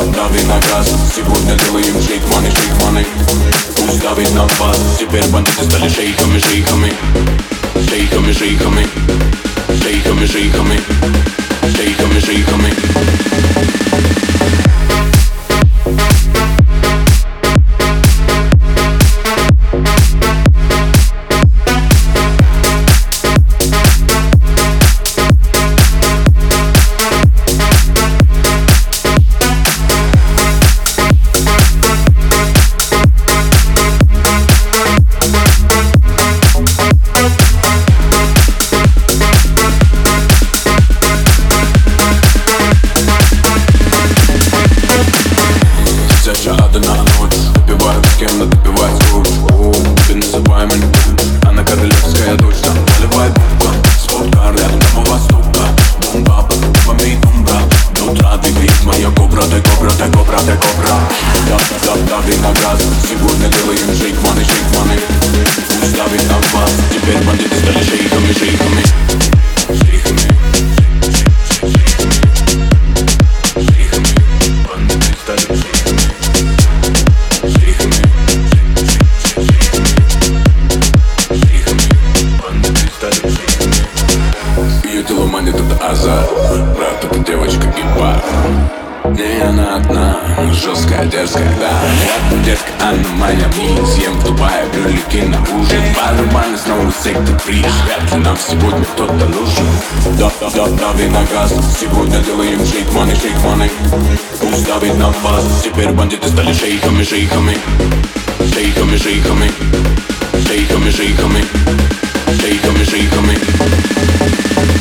Дави на газ, сегодня делаем шейк маны. Пусть давит на вас. Теперь бандиты стали шейхами. Шейхами. Одна ночь, допиваю с кем, но допивать скучно. Ты называемый, она королевская дочь. Там поливай бубка, сфоткай рядом домового стука. Бомба, под бомбами тумба. До утра двигает моя кобра, дай кобра. Дави на газ, сегодня делаем шейк маны. Пусть давит на вас. Теперь бандиты стали шейхами. Ее тело манит это азарт. Брат, это девочка и пар. Не, она одна, жесткая, дерзкая, да. Детка, она моя мисс. Съем в Дубае брюлики на ужин. По-нормально снова секта фри. Вряд ли нам сегодня кто-то нужен. Дави на газ, сегодня делаем шейк маны. Пусть давит на вас. Теперь бандиты стали шейхами. Шейхами.